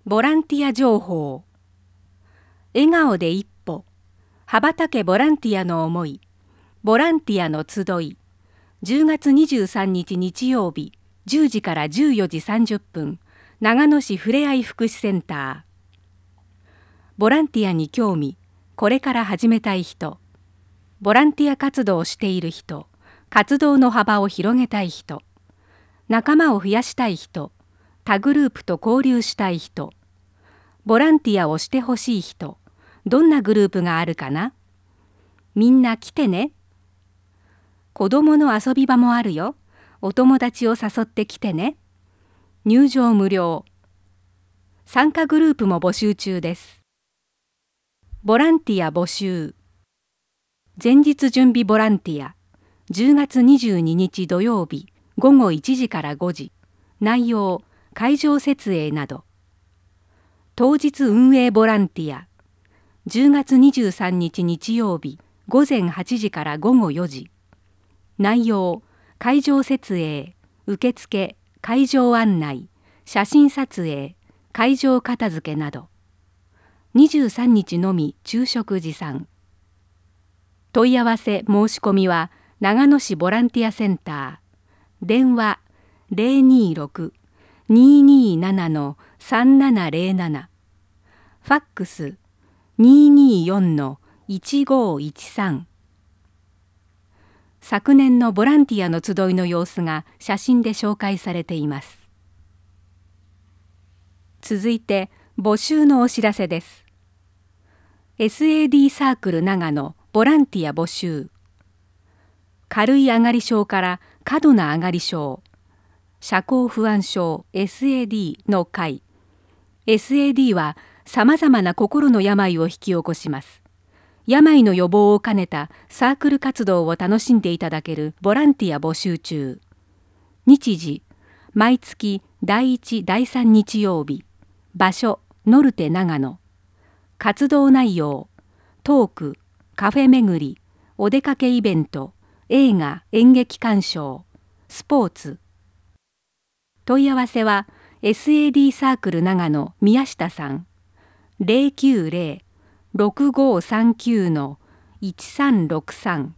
ボランティア情報。笑顔で一歩。羽ばたけボランティアの思い。ボランティアの集い。10月23日日曜日、10時から14時30分、長野市ふれあい福祉センター。ボランティアに興味、これから始めたい人。ボランティア活動をしている人。活動の幅を広げたい人。仲間を増やしたい人。他グループと交流したい人。ボランティアをしてほしい人。どんなグループがあるかな？みんな来てね。子どもの遊び場もあるよ。お友達を誘ってきてね。入場無料。参加グループも募集中です。ボランティア募集。前日準備ボランティア。10月22日土曜日午後1時から5時。内容、会場設営など。当日運営ボランティア。10月23日日曜日午前8時から午後4時。内容、会場設営、受付、会場案内、写真撮影、会場片付けなど。23日のみ昼食持参。問い合わせ申し込みは長野市ボランティアセンター。電話026-227-3707。ファックス224-1513。昨年のボランティアの集いの様子が写真で紹介されています。続いて募集のお知らせです。SAD サークル長野ボランティア募集。軽い上がり症から過度な上がり症、社交不安症 SAD の会。SAD はさまざまな心の病を引き起こします。病の予防を兼ねたサークル活動を楽しんでいただけるボランティア募集中。日時、毎月第1、第3日曜日。場所、ノルテ長野。活動内容、トーク、カフェ巡り、お出かけイベント、映画・演劇鑑賞、スポーツ。問い合わせは SAD サークル長野宮下さん。090-6539-1363。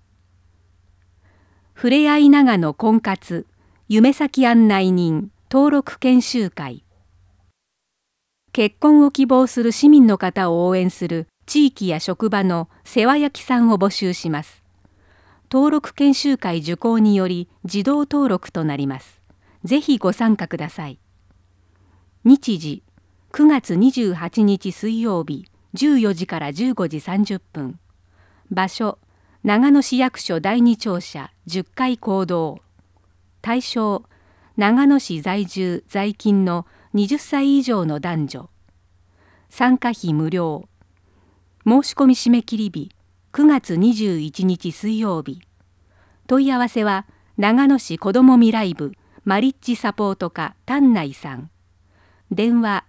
ふれあい長野婚活夢先案内人登録研修会。結婚を希望する市民の方を応援する地域や職場の世話焼きさんを募集します。登録研修会受講により自動登録となります。ぜひご参加ください。日時、9月28日水曜日14時から15時30分。場所、長野市役所第2庁舎10階講堂。対象、長野市在住在勤の20歳以上の男女。参加費無料。申し込み締め切り日、9月21日水曜日。問い合わせは長野市子ども未来部マリッジサポート課丹内さん。電話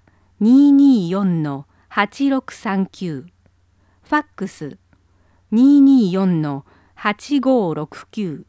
224-8639。ファックス224-8569。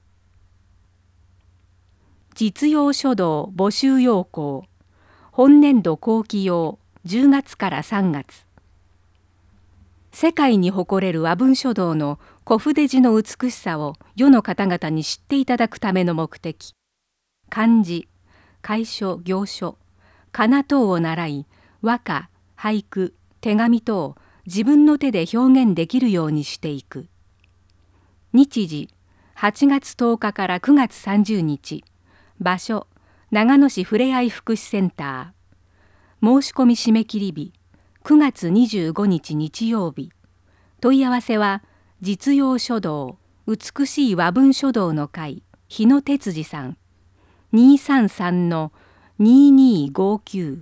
実用書道募集要項。本年度後期用10月から3月。世界に誇れる和文書道の小筆字の美しさを世の方々に知っていただくための目的。漢字、楷書、行書、仮名等を習い、和歌、俳句、手紙等を自分の手で表現できるようにしていく。日時、8月10日から9月30日。場所、長野市ふれあい福祉センター。申し込み締め切り日、9月25日日曜日。問い合わせは、実用書道、美しい和文書道の会、日野哲司さん。233-2259。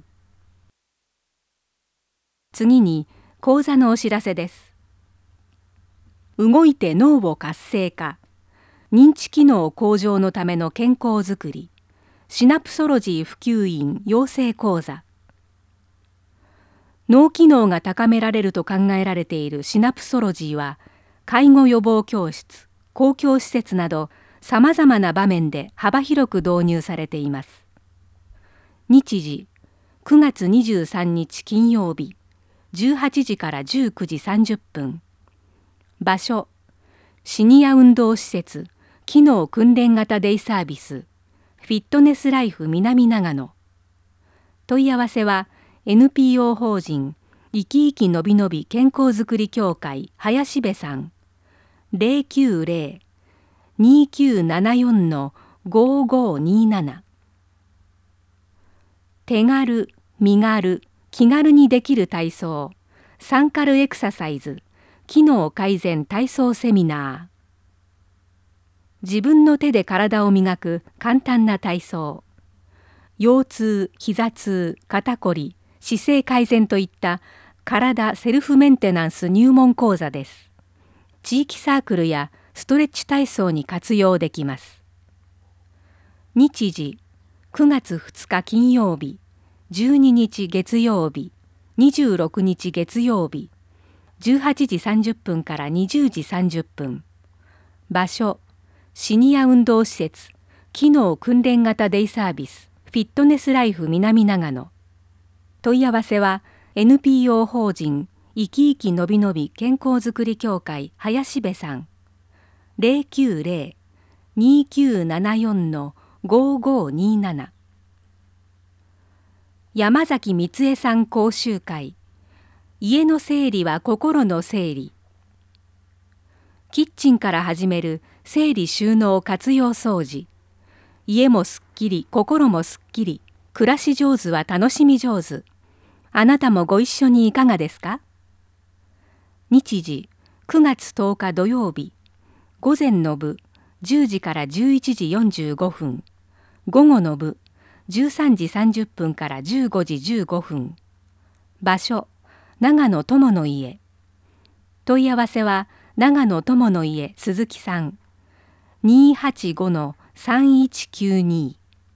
次に、講座のお知らせです。動いて脳を活性化。認知機能向上のための健康づくり。シナプソロジー普及員養成講座。脳機能が高められると考えられているシナプソロジーは、介護予防教室、公共施設などさまざまな場面で幅広く導入されています。日時、9 9月23日金曜日18時から19時30分。場所、シニア運動施設機能訓練型デイサービスフィットネスライフ南長野。問い合わせは NPO 法人生き生きのびのび健康づくり協会林部さん090-2974-5527。手軽、身軽、気軽にできる体操、サンカルエクササイズ、機能改善体操セミナー。自分の手で体を磨く簡単な体操。腰痛、膝痛、肩こり、姿勢改善といった体セルフメンテナンス入門講座です。地域サークルやストレッチ体操に活用できます。日時、9月2日金曜日、12日月曜日、26日月曜日、18時30分から20時30分。場所、シニア運動施設、機能訓練型デイサービス、フィットネスライフ南長野。問い合わせは NPO 法人生き生きのびのび健康づくり協会林部さん090-2974-5527。山崎光恵さん講習会。家の整理は心の整理。キッチンから始める整理収納活用掃除。家もすっきり心もすっきり。暮らし上手は楽しみ上手。あなたもご一緒にいかがですか？日時、9月10日土曜日。午前の部10時から11時45分。午後の部13時30分から15時15分。場所、長野友の家。問い合わせは長野友の家鈴木さん285-3192。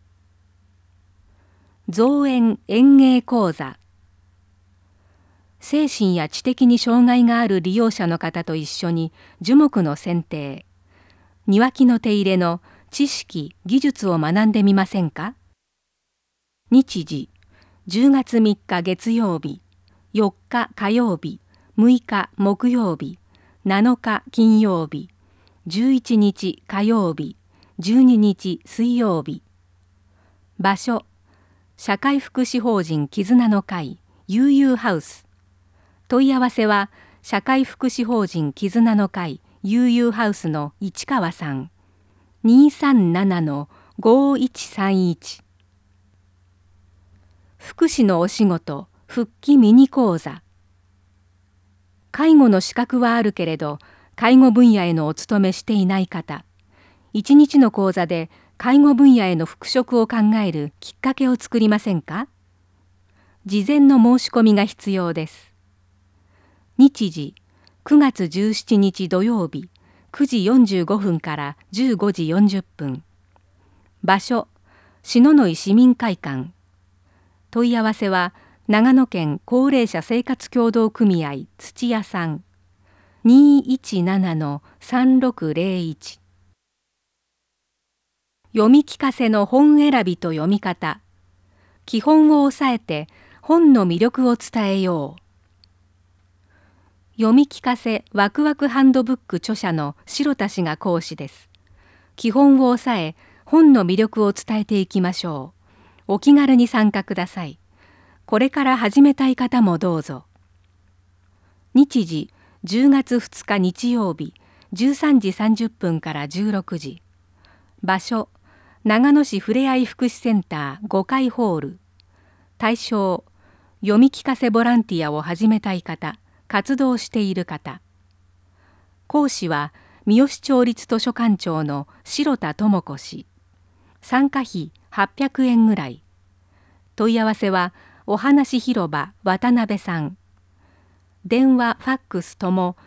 造園園芸講座。精神や知的に障害がある利用者の方と一緒に樹木の剪定、庭木の手入れの知識・技術を学んでみませんか？日時、10月3日月曜日、4日火曜日、6日木曜日、7日金曜日、11日火曜日、12日水曜日。場所、社会福祉法人絆の会悠々ハウス。問い合わせは社会福祉法人絆の会悠々ハウスの市川さん237-5131。福祉のお仕事復帰ミニ講座。介護の資格はあるけれど介護分野へのお勤めしていない方、1日の講座で介護分野への復職を考えるきっかけを作りませんか？事前の申し込みが必要です。日時、9月17日土曜日、9時45分から15時40分。場所、篠ノ井市民会館。問い合わせは長野県高齢者生活協同組合土屋さん217-3601。読み聞かせの本選びと読み方。基本を押さえて本の魅力を伝えよう。読み聞かせワクワクハンドブック著者の白田氏が講師です。基本を押さえ本の魅力を伝えていきましょう。お気軽に参加ください。これから始めたい方もどうぞ。日時、10月2日日曜日、13時30分から16時。場所、長野市ふれあい福祉センター5階ホール。対象、読み聞かせボランティアを始めたい方、活動している方。講師は三好町立図書館長の白田智子氏。参加費800円ぐらい。問い合わせはお話広場渡辺さん。電話ファックスとも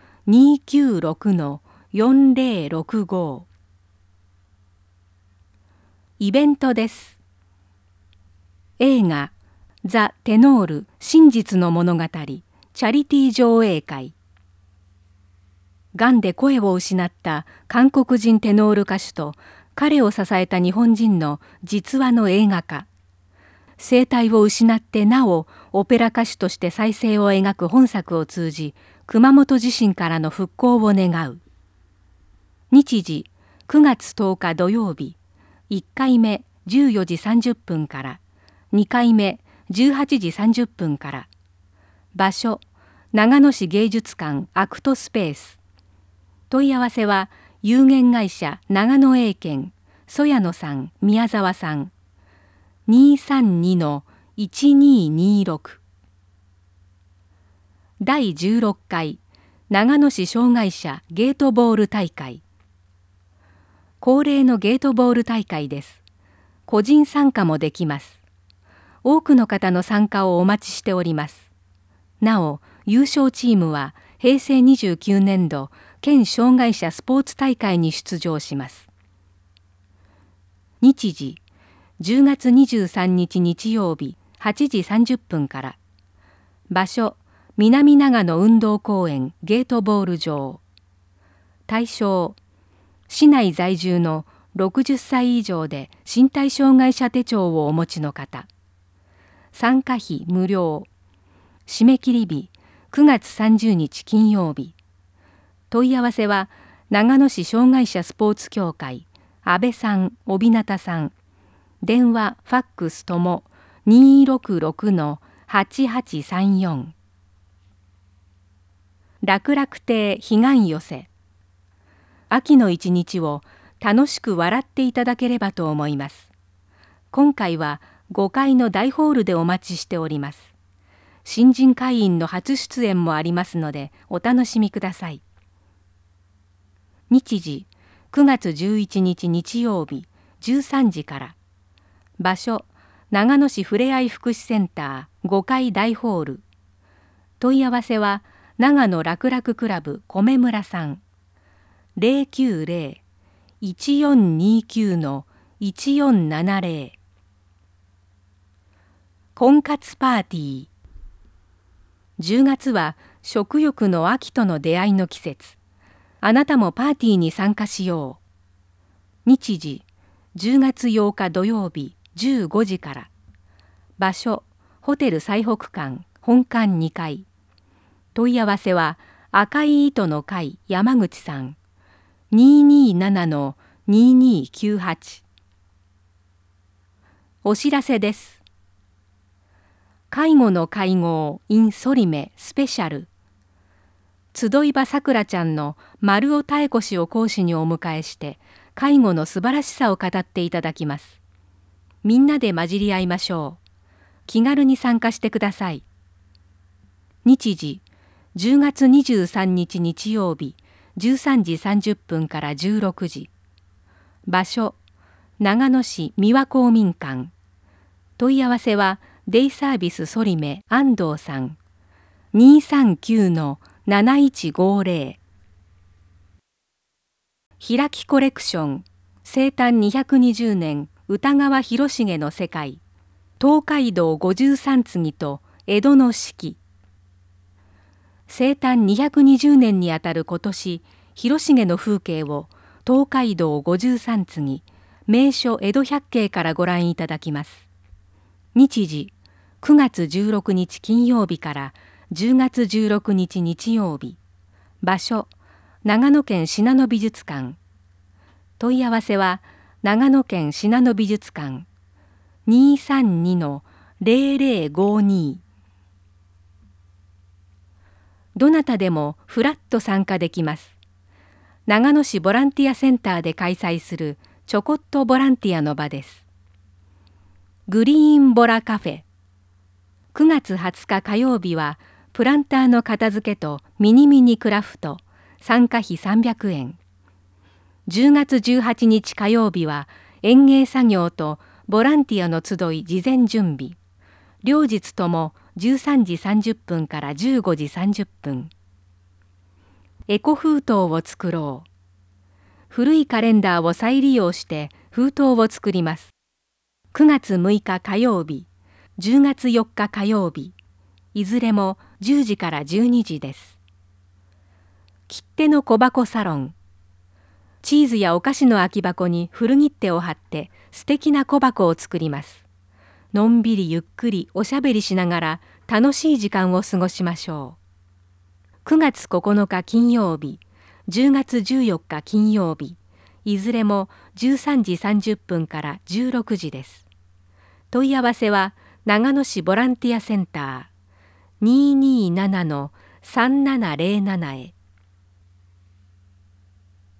296-4065。イベントです。映画ザ・テノール真実の物語チャリティー上映会。がんで声を失った韓国人テノール歌手と彼を支えた日本人の実話の映画化。 声帯を失ってなおオペラ歌手として再生を描く本作を通じ、熊本地震からの復興を願う。日時9月10日土曜日、1回目14時30分から、2回目18時30分から。場所長野市芸術館アクトスペース。問い合わせは有限会社長野英検曽谷野さん宮沢さん、232-1226。第16回長野市障害者ゲートボール大会。恒例のゲートボール大会です。個人参加もできます。多くの方の参加をお待ちしております。なお、優勝チームは平成29年度県障害者スポーツ大会に出場します。日時10月23日日曜日8時30分から。場所南長野運動公園ゲートボール場。対象市内在住の60歳以上で身体障害者手帳をお持ちの方。参加費無料。締め切り日9月30日金曜日。問い合わせは長野市障害者スポーツ協会安倍さん帯名さん。電話ファックスとも 266-8834。楽々亭彼岸寄せ。秋の一日を楽しく笑っていただければと思います。今回は5階の大ホールでお待ちしております。新人会員の初出演もありますのでお楽しみください。日時9月11日日曜日13時から。場所長野市ふれあい福祉センター5階大ホール。問い合わせは長野楽々クラブ米村さん。090-1429-1470。婚活パーティー。10月は食欲の秋との出会いの季節。あなたもパーティーに参加しよう。日時10月8日土曜日15時から。場所ホテル最北館本館2階。問い合わせは赤い糸の会山口さん。227-2298。お知らせです。介護の会合 in ソリメスペシャル。集い場さくらちゃんの丸尾妙子氏を講師にお迎えして介護の素晴らしさを語っていただきます。みんなで混じり合いましょう。気軽に参加してください。日時10月23日日曜日13時30分から16時。場所長野市三輪公民館。問い合わせはデイサービスソリメ安藤さん。239-7150。開きコレクション生誕220年歌川広重の世界。東海道53次と江戸の四季。生誕220年にあたる今年、広重の風景を東海道53次名所江戸百景からご覧いただきます。日時9月16日金曜日から10月16日日曜日。場所長野県信濃美術館。問い合わせは長野県信濃美術館 232-0052。どなたでもフラッと参加できます。長野市ボランティアセンターで開催するちょこっとボランティアの場です。グリーンボラカフェ。9月20日火曜日はプランターの片付けとミニミニクラフト、参加費300円。10月18日火曜日は園芸作業とボランティアの集い事前準備。両日とも13時30分から15時30分。エコ封筒を作ろう。古いカレンダーを再利用して封筒を作ります。9月6日火曜日、10月4日火曜日、いずれも10時から12時です。切手の小箱サロン。チーズやお菓子の空き箱に古切手を貼って素敵な小箱を作ります。 のんびりゆっくりおしゃべりしながら楽しい時間を過ごしましょう。9月9日金曜日、10月14日金曜日、いずれも13時30分から16時です。問い合わせは長野市ボランティアセンター 227-3707 へ。